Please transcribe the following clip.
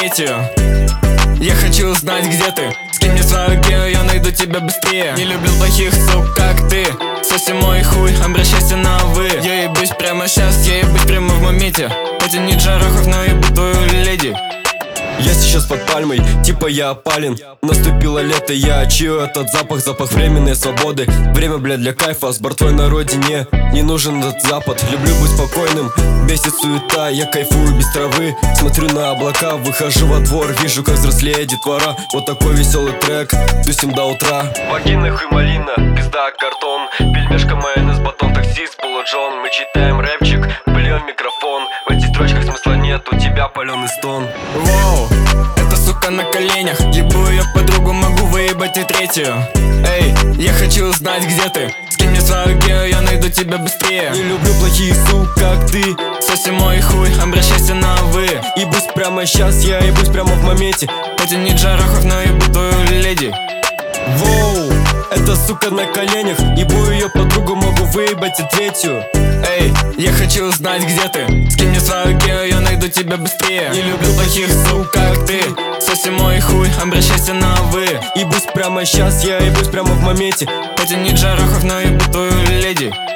третью. Я хочу узнать, где ты. Скинь мне свою гео, я найду тебя быстрее. Не люблю плохих сук, как ты. Соси мой хуй, обращайся на вы. Я ебусь прямо сейчас, я ебусь прямо в моменте. Потяни Джарахов, но ебу твою леди. Я сейчас под пальмой, типа я опален. Наступило лето, я чую этот запах, запах временной свободы. Время, блядь, для кайфа, с бортвой на родине. Не нужен этот запад, люблю быть спокойным. Бесит суета, я кайфую без травы. Смотрю на облака, выхожу во двор. Вижу, как взрослеет детвора. Вот такой веселый трек, тусим до утра. Вагина, хуй, малина, пизда, картон. Пельмешка, майонез, батон, таксист, полуджон. Мы читаем рэпчик, блюем микрофон. В этих строчках смысла нет, у тебя паленый стон. Воу, эта сука на коленях. Ебу ее подругу, могу выебать и третью. Эй, я хочу узнать, где ты. Скинь мне свою гео, я найду тебя быстрее. Не люблю плохие сук, как ты. Соси мой хуй, обращайся на вы. Ебусь прямо сейчас, я ебусь прямо в моменте. Потяни Джарахов, но ебу твою леди. Воу, эта сука на коленях. Ебу ее подругу, могу выебать и третью. Эй, я хочу узнать, где ты. Скинь мне свою гео, я найду тебя быстрее. Не люблю плохих сук, как ты. Соси мой хуй, обращайся на вы. Ебусь прямо сейчас, я ебусь прямо в моменте. Потяни Джарахов, но ебу твою леди.